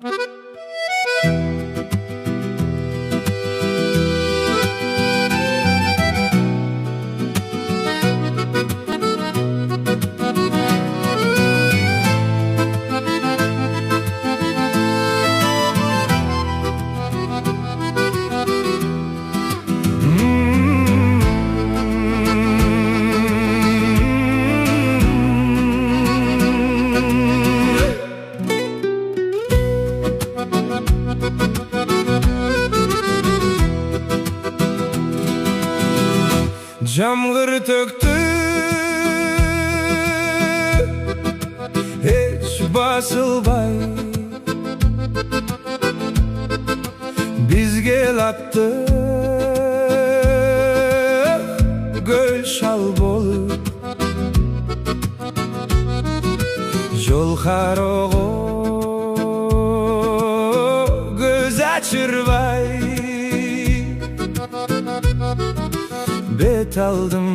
Жамғыр төкті, еш басылбай, бізге лапты гүл шал болып. Жол қароғы көз ашырбай, бет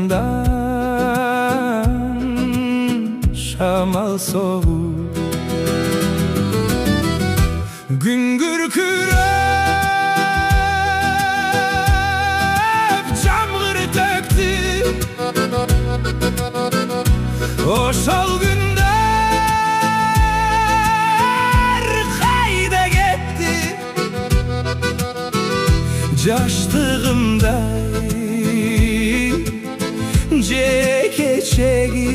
алдымдан шамал соғып. Күн күркіреп жамғыр төкті, ошол күндөр қайда кетті? Жаштығымдай жеке-чеги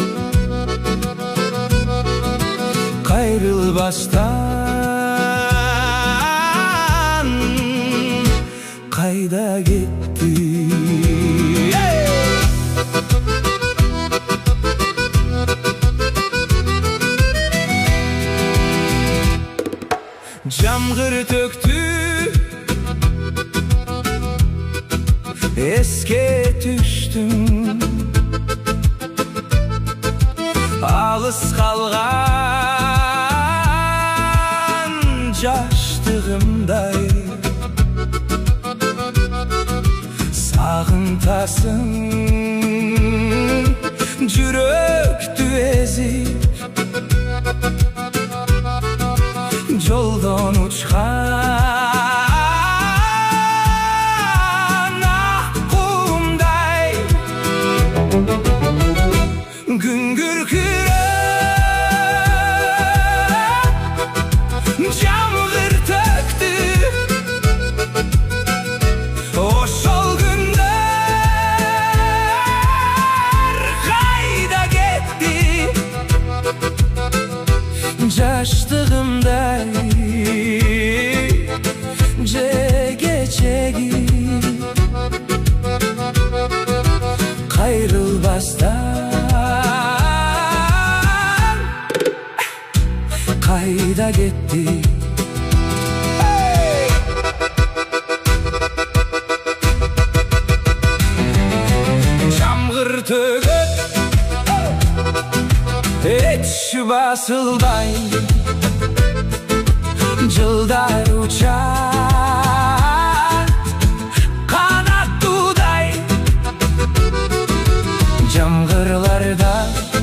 кайрылбастан кайда кетти? Жамғыр төктү, эске түштүм, алыс қалған жаштығымдай. Сағынтасың жүректі езіп, жолдан учқан аққуымдай. Күн күркіреп жамғыр төкті, ошол күндөр қайда кетті? Жаштығымдай жеке-чеги кайрылбастан кайда кетти? Жамғыр төгөт, эч басылбай, жылдар учар канаттуудай. Жамғырларда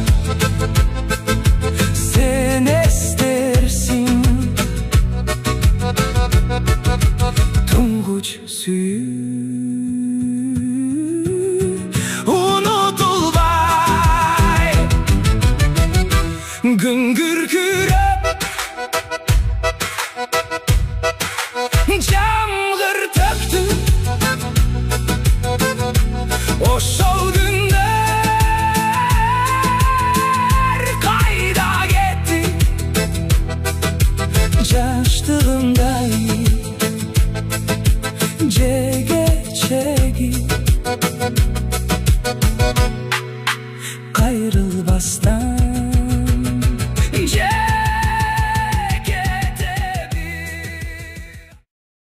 сен эстерсиң туңгуч сүйүү унутулбай. Күн күркүрөп жамғыр төктү, ошол күндөр кайда кетти? Жаштығымдай жеке-чеги кайрылбастан